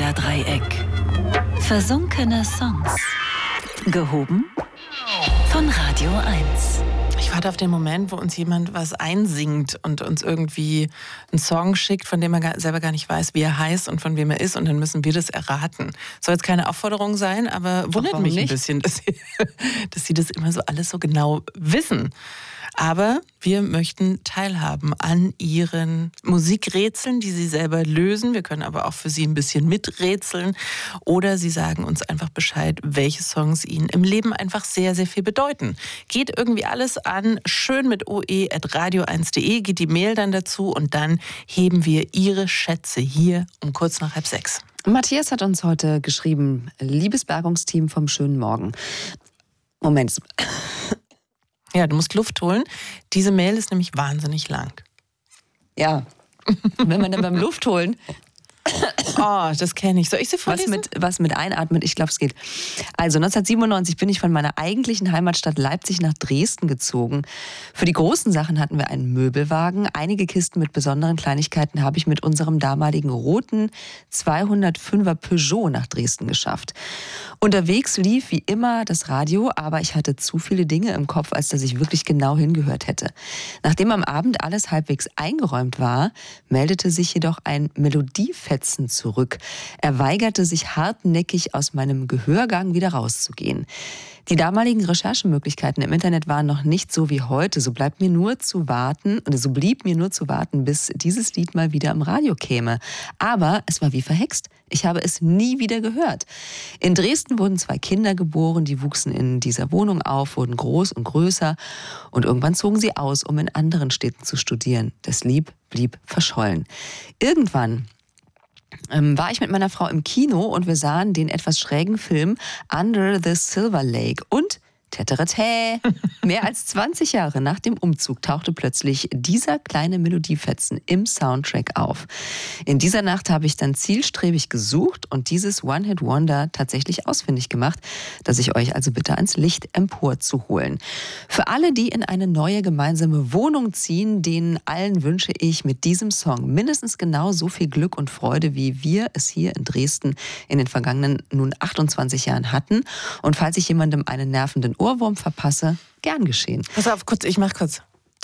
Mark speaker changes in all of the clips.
Speaker 1: Bermuda-Dreieck. Versunkene Songs. Gehoben von Radio 1.
Speaker 2: Ich warte auf den Moment, wo uns jemand was einsingt und uns irgendwie einen Song schickt, von dem er selber gar nicht weiß, wie er heißt und von wem er ist. Und dann müssen wir das erraten. Soll jetzt keine Aufforderung sein, aber wundert mich ein bisschen, dass sie das immer so alles so genau wissen. Aber wir möchten teilhaben an ihren Musikrätseln, die sie selber lösen. Wir können aber auch für sie ein bisschen miträtseln. Oder sie sagen uns einfach Bescheid, welche Songs ihnen im Leben einfach sehr, sehr viel bedeuten. Geht irgendwie alles an schön mit oe@radio1.de, geht die Mail dann dazu und dann heben wir ihre Schätze hier um kurz nach 5:30.
Speaker 3: Matthias hat uns heute geschrieben, liebes Bergungsteam vom schönen Morgen. Moment.
Speaker 2: Ja, du musst Luft holen. Diese Mail ist nämlich wahnsinnig lang.
Speaker 3: Ja, wenn man dann beim Luft holen...
Speaker 2: Oh, das kenne ich. Soll ich sie vorlesen?
Speaker 3: Was mit einatmen, ich glaube, es geht. Also 1997 bin ich von meiner eigentlichen Heimatstadt Leipzig nach Dresden gezogen. Für die großen Sachen hatten wir einen Möbelwagen. Einige Kisten mit besonderen Kleinigkeiten habe ich mit unserem damaligen roten 205er Peugeot nach Dresden geschafft. Unterwegs lief wie immer das Radio, aber ich hatte zu viele Dinge im Kopf, als dass ich wirklich genau hingehört hätte. Nachdem am Abend alles halbwegs eingeräumt war, meldete sich jedoch ein Melodiefetzen zurück. Er weigerte sich hartnäckig, aus meinem Gehörgang wieder rauszugehen. Die damaligen Recherchemöglichkeiten im Internet waren noch nicht so wie heute. So blieb mir nur zu warten, bis dieses Lied mal wieder im Radio käme. Aber es war wie verhext. Ich habe es nie wieder gehört. In Dresden wurden 2 Kinder geboren, die wuchsen in dieser Wohnung auf, wurden groß und größer und irgendwann zogen sie aus, um in anderen Städten zu studieren. Das Lied blieb verschollen. Irgendwann war ich mit meiner Frau im Kino und wir sahen den etwas schrägen Film Under the Silver Lake und Täteretä. Mehr als 20 Jahre nach dem Umzug tauchte plötzlich dieser kleine Melodiefetzen im Soundtrack auf. In dieser Nacht habe ich dann zielstrebig gesucht und dieses One-Hit-Wonder tatsächlich ausfindig gemacht, das ich euch also bitte ans Licht emporzuholen. Für alle, die in eine neue gemeinsame Wohnung ziehen, denen allen wünsche ich mit diesem Song mindestens genau so viel Glück und Freude, wie wir es hier in Dresden in den vergangenen nun 28 Jahren hatten. Und falls ich jemandem einen nervenden Ohrwurm verpasse, gern geschehen.
Speaker 2: Pass auf, ich mach kurz.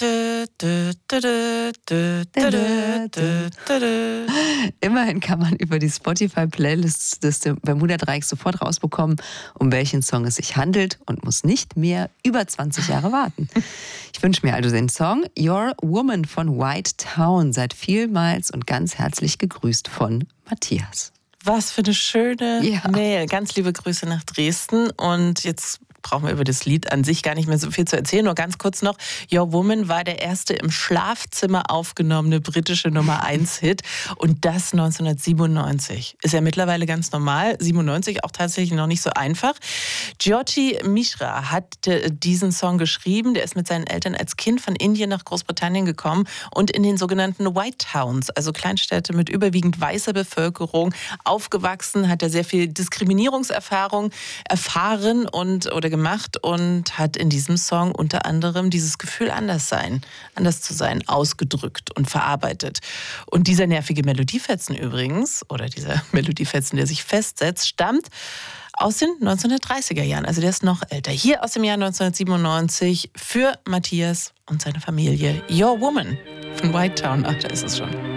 Speaker 3: Immerhin kann man über die Spotify-Playlists des Bermuda-Dreiecks sofort rausbekommen, um welchen Song es sich handelt und muss nicht mehr über 20 Jahre warten. Ich wünsche mir also den Song Your Woman von White Town. Seid vielmals und ganz herzlich gegrüßt von Matthias.
Speaker 2: Was für eine schöne Mail. Ganz liebe Grüße nach Dresden. Und jetzt brauchen wir über das Lied an sich gar nicht mehr so viel zu erzählen. Nur ganz kurz noch, Your Woman war der erste im Schlafzimmer aufgenommene britische Nummer-1-Hit. Und das 1997. Ist ja mittlerweile ganz normal. 97 auch tatsächlich noch nicht so einfach. Jyoti Mishra hat diesen Song geschrieben. Der ist mit seinen Eltern als Kind von Indien nach Großbritannien gekommen und in den sogenannten White Towns, also Kleinstädte mit überwiegend weißer Bevölkerung, aufgewachsen, hat er sehr viel Diskriminierungserfahrung erfahren oder gemacht und hat in diesem Song unter anderem dieses Gefühl anders zu sein, ausgedrückt und verarbeitet. Und dieser nervige Melodiefetzen übrigens, oder dieser Melodiefetzen, der sich festsetzt, stammt aus den 1930er Jahren. Also der ist noch älter. Hier aus dem Jahr 1997 für Matthias und seine Familie. Your Woman von White Town. Ach, da ist es schon.